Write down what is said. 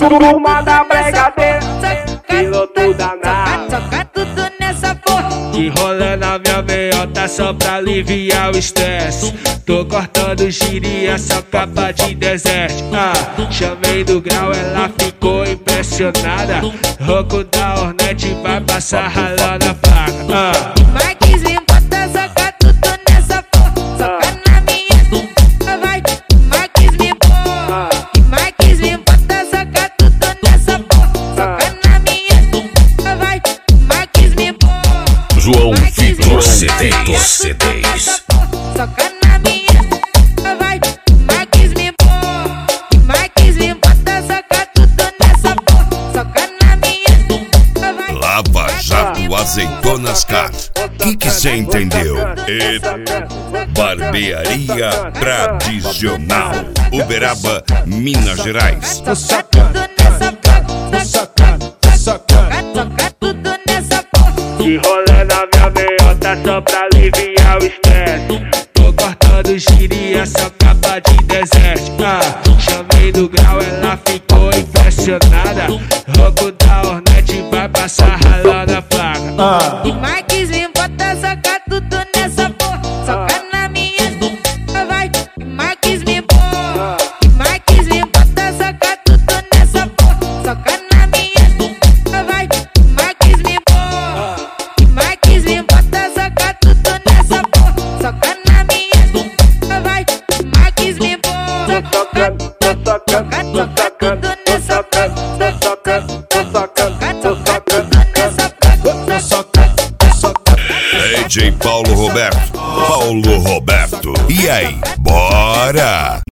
Turma da bregadeira, piloto danado. Soca tudo nessa porra. Que rola na minha meiota só pra aliviar o estresse. Tô cortando giria, só capa de deserto. Chamei do grau, ela ficou impressionada. Rouco da Hornet vai passar ralando a placa. Marques me bota, soca tudo nessa porra. Soca na minha, vai. Marques me bota. Marques me bota, soca tudo nessa porra. Soca na minha, vai. Marques me bota. João Vitor CDs. Soca na minha, vai. Marques me bota. Marques me bota, soca tudo nessa porra. Soca na minha, vai. Lava Jato Azeitonas Car. Que cê entendeu? Barbearia Tradicional, Uberaba, Minas Gerais. Soca tudo nessa porra. Soca tudo nessa porra. Que rola na minha meiota só pra aliviar o estresse. Tô cortando giria, só capa de deserto. Chamei do grau, ela ficou impressionada. Rouco da Hornet vai passar ralando a placa. E Marques me bota, soca tudo nessa porra. Soca na minha, vai. E Marques me bota. E Marques me bota, soca tudo nessa porra. Soca na minha, vai. E Marques me bota. E Marques me bota, soca tudo nessa porra. Soca na minha, vai. E Marques me bota. Soca tudo nessa porra. Soca tudo nessa porra. DJ Paulo Roberto. E aí, bora?